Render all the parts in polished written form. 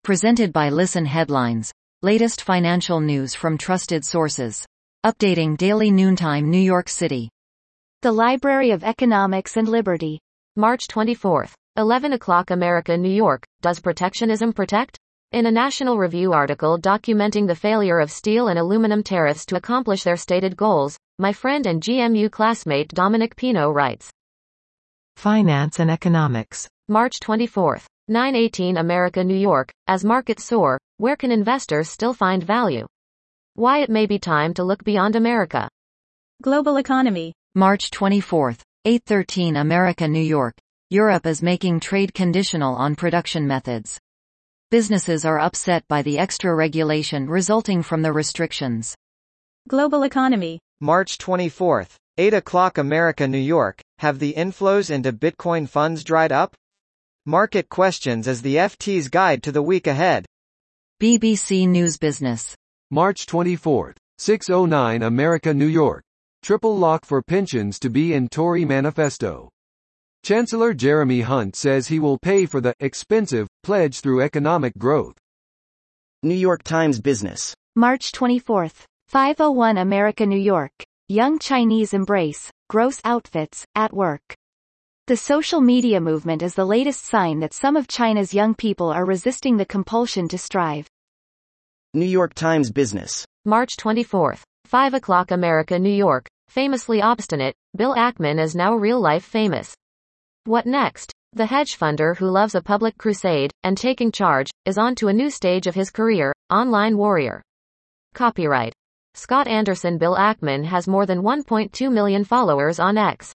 Presented by Listen Headlines. Latest financial news from trusted sources. Updating daily noontime New York City. The Library of Economics and Liberty. March 24th. 11 o'clock America, New York. Does protectionism protect? In a National Review article documenting the failure of steel and aluminum tariffs to accomplish their stated goals, my friend and GMU classmate Dominic Pino writes. Finance and Economics. March 24th. 9/18 America, New York. As markets soar, where can investors still find value? Why it may be time to look beyond America. Global Economy. March 24th. 8:13 America, New York. Europe is making trade conditional on production methods. Businesses are upset by the extra regulation resulting from the restrictions. Global Economy. March 24th. 8 o'clock America, New York. Have the inflows into Bitcoin funds dried up? Market questions as the FT's guide to the week ahead. BBC News Business. March 24th. 6:09 America, New York. Triple lock for pensions to be in Tory manifesto. Chancellor Jeremy Hunt says he will pay for the expensive pledge through economic growth. New York Times Business. March 24th. 5:01 America, New York. Young Chinese embrace gross outfits at work. The social media movement is the latest sign that some of China's young people are resisting the compulsion to strive. New York Times Business. March 24th. 5 o'clock America, New York. Famously obstinate, Bill Ackman is now real-life famous. What next? The hedge funder who loves a public crusade and taking charge is on to a new stage of his career, online warrior. Copyright Scott Anderson. Bill Ackman has more than 1.2 million followers on X.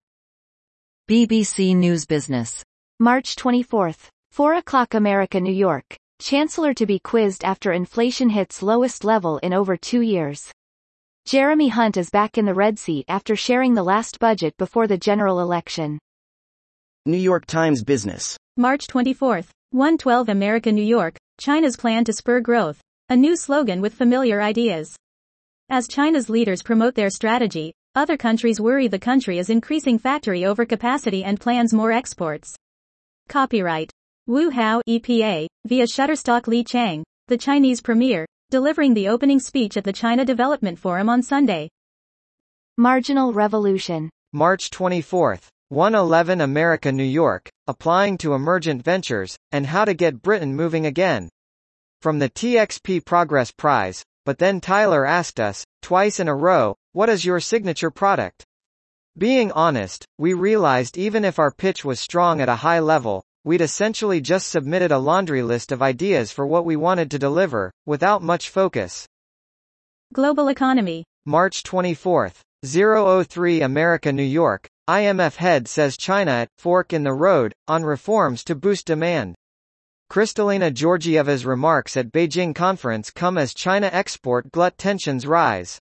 BBC News Business. March 24th. 4 o'clock America, New York. Chancellor to be quizzed after inflation hits lowest level in over 2 years. Jeremy Hunt is back in the red seat after sharing the last budget before the general election. New York Times Business. March 24th. 1:12 America, New York. China's plan to spur growth. A new slogan with familiar ideas. As China's leaders promote their strategy, other countries worry the country is increasing factory overcapacity and plans more exports. Copyright Wu Hao, EPA, via Shutterstock. Li Chang, the Chinese premier, delivering the opening speech at the China Development Forum on Sunday. Marginal Revolution. March 24th. 1:11 America, New York. Applying to emergent ventures, and how to get Britain moving again. From the TXP Progress Prize, but then Tyler asked us, twice in a row, what is your signature product? Being honest, we realized even if our pitch was strong at a high level, we'd essentially just submitted a laundry list of ideas for what we wanted to deliver, without much focus. Global Economy. March 24th. 0:03 America, New York. IMF head says China at fork in the road on reforms to boost demand. Kristalina Georgieva's remarks at Beijing conference come as China export glut tensions rise.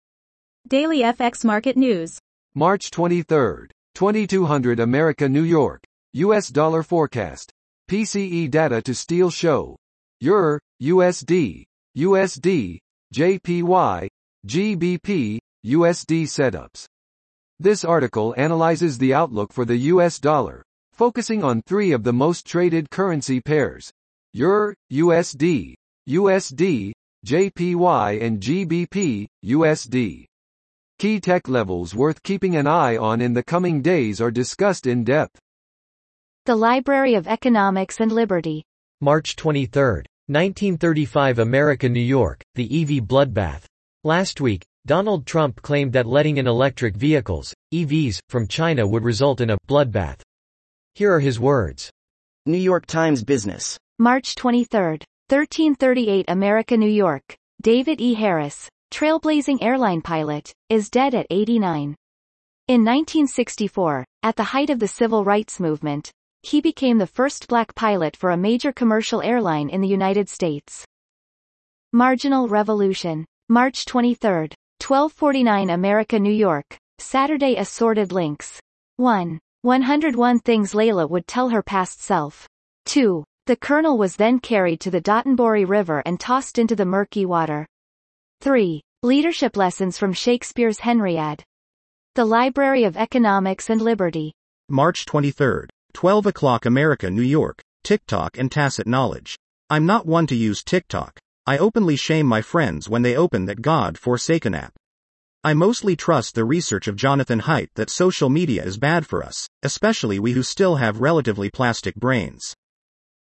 Daily FX Market News. March 23rd. 2200 America, New York. US dollar forecast. PCE data to steel show. Euro, USD, USD, JPY, GBP, USD setups. This article analyzes the outlook for the US dollar, focusing on three of the most traded currency pairs: Euro, USD, USD, JPY and GBP, USD. Key tech levels worth keeping an eye on in the coming days are discussed in depth. The Library of Economics and Liberty. March 23rd. 1935 America, New York. The EV bloodbath. Last week, Donald Trump claimed that letting in electric vehicles, EVs, from China would result in a bloodbath. Here are his words. New York Times Business. March 23rd. 1338 America, New York. David E. Harris, trailblazing airline pilot, is dead at 89. In 1964, at the height of the civil rights movement, he became the first black pilot for a major commercial airline in the United States. Marginal Revolution. March 23rd. 12:49 America, New York. Saturday Assorted Links. 1. 101 Things Layla Would Tell Her Past Self. 2. The Colonel was then carried to the Dotonbori River and tossed into the murky water. 3. Leadership Lessons from Shakespeare's Henriade. The Library of Economics and Liberty. March 23rd. 12 o'clock America, New York. TikTok and Tacit Knowledge. I'm not one to use TikTok. I openly shame my friends when they open that God-forsaken app. I mostly trust the research of Jonathan Haidt that social media is bad for us, especially we who still have relatively plastic brains.